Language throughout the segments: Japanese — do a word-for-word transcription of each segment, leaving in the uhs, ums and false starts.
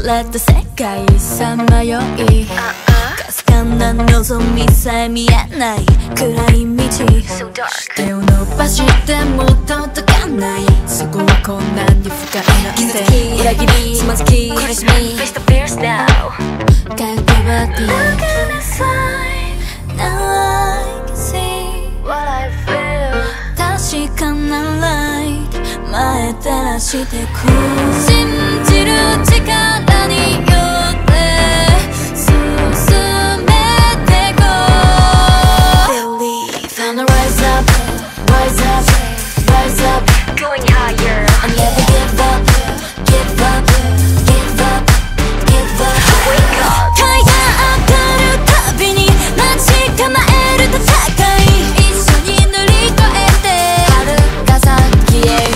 れた世界さまよいかすかな望みさえ見えない暗い道手を伸ばしても届かないそこはこんなに深いなんて傷つき裏切りつまずき苦しみ Face the fears now かけばって Look at the sign Now I can see what I feel 確かなライト前照らしてく信じる力によって進めてこう Believe Gonna rise up, rise up, rise up Going higher I'll never give up, give up, give up, give up Wake up 階段上がるたびに待ち構える戦い一緒に乗り越えて遥か先へ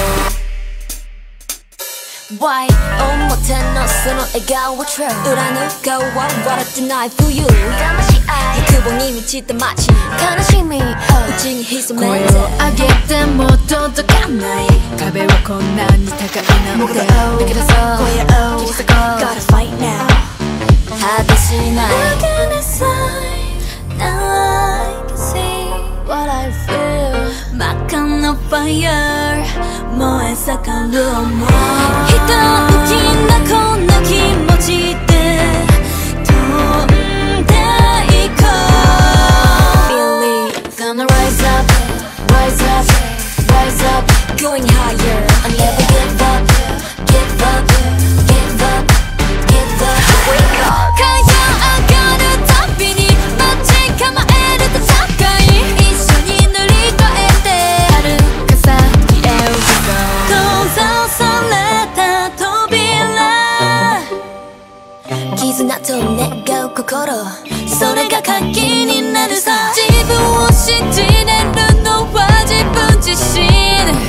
Why 表のその笑顔は true 裏の顔は笑ってない冬騙し合い欲望に満ちた街悲しみうちに潜めて声を上げても届かない壁はこんなに高いなんて抜け出そう声を切り裂こう Gotta fight now 果てしない Look at the sign Now I can see what I feel 真っ赤な fire 燃え盛る想いひたむきなこんな気持ちで飛んでいこう Believe Gonna rise up, rise up, rise up Going higher I'll never give up, give up, give up, give up Wake up 階段上がるたびに待ち構える戦い一緒に乗り越えて遥か先へ閉ざされた扉絆と願う心それが鍵になるさ自分を信じれるのは自分自身